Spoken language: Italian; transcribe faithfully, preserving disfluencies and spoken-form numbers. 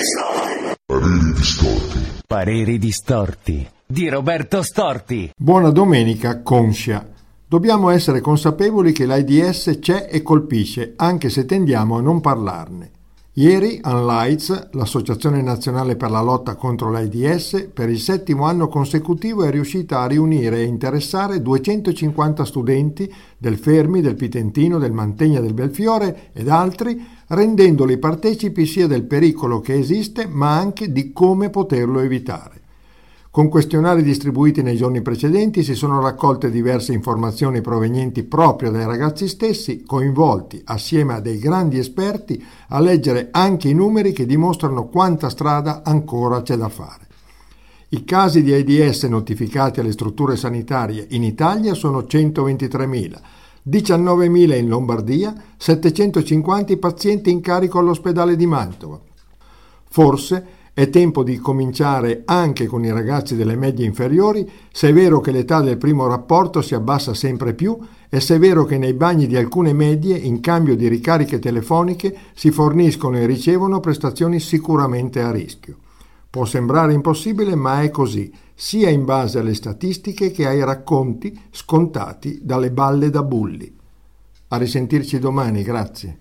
Pareri distorti. Pareri distorti di Roberto Storti. Buona domenica, conscia. Dobbiamo essere consapevoli che l'AIDS c'è e colpisce, anche se tendiamo a non parlarne. Ieri Unlights, l'Associazione Nazionale per la Lotta contro l'AIDS, per il settimo anno consecutivo è riuscita a riunire e interessare duecentocinquanta studenti del Fermi, del Pitentino, del Mantegna del Belfiore ed altri, rendendoli partecipi sia del pericolo che esiste, ma anche di come poterlo evitare. Con questionari distribuiti nei giorni precedenti si sono raccolte diverse informazioni provenienti proprio dai ragazzi stessi, coinvolti, assieme a dei grandi esperti, a leggere anche i numeri che dimostrano quanta strada ancora c'è da fare. I casi di AIDS notificati alle strutture sanitarie in Italia sono centoventitremila, diciannovemila in Lombardia, settecentocinquanta i pazienti in carico all'ospedale di Mantova. Forse è tempo di cominciare anche con i ragazzi delle medie inferiori, se è vero che l'età del primo rapporto si abbassa sempre più e se è vero che nei bagni di alcune medie, in cambio di ricariche telefoniche, si forniscono e ricevono prestazioni sicuramente a rischio. Può sembrare impossibile, ma è così, sia in base alle statistiche che ai racconti scontati dalle balle da bulli. A risentirci domani, grazie.